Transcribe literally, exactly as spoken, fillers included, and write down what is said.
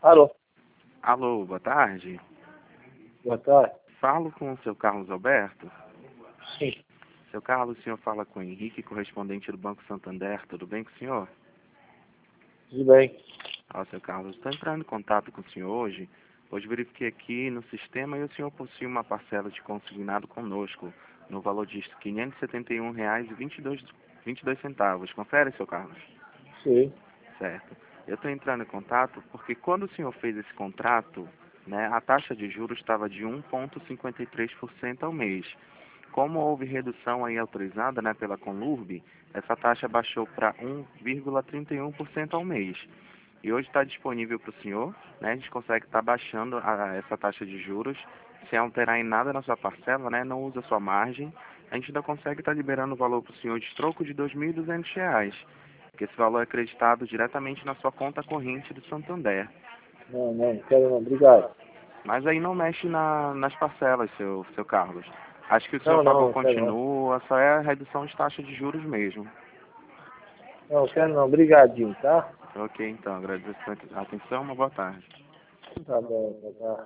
Alô, Alô, boa tarde. boa tarde. Falo com o seu Carlos Alberto. Sim, Seu Carlos, o senhor fala com o Henrique, correspondente do Banco Santander. Tudo bem com o senhor? tudo bem. Ah, seu Carlos, estou entrando em contato com o senhor hoje. Hoje verifiquei aqui no sistema e o senhor possui uma parcela de consignado conosco, no valor de quinhentos e setenta e um reais e vinte e dois, vinte e dois centavos. Confere, seu Carlos? Sim, Certo. Eu estou entrando em contato porque quando o senhor fez esse contrato, né, a taxa de juros estava de um vírgula cinquenta e três por cento ao mês. Como houve redução aí autorizada, né, pela Conlurb, essa taxa baixou para um vírgula trinta e um por cento ao mês. E hoje está disponível para o senhor, né, a gente consegue estar baixando a, essa taxa de juros, sem alterar em nada na sua parcela, né, não usa sua margem. A gente ainda consegue estar liberando o valor para o senhor de troco de dois mil e duzentos reais, que esse valor é acreditado diretamente na sua conta corrente do Santander. não, não, não quero não, obrigado. Mas aí não mexe na, nas parcelas, seu, seu Carlos. Acho que o senhor Não, não, pagou não quero não. continua, só é a redução de taxa de juros mesmo. Não, quero não, obrigadinho, tá? Ok, então, agradeço a atenção, uma boa tarde. Tá bom, tá.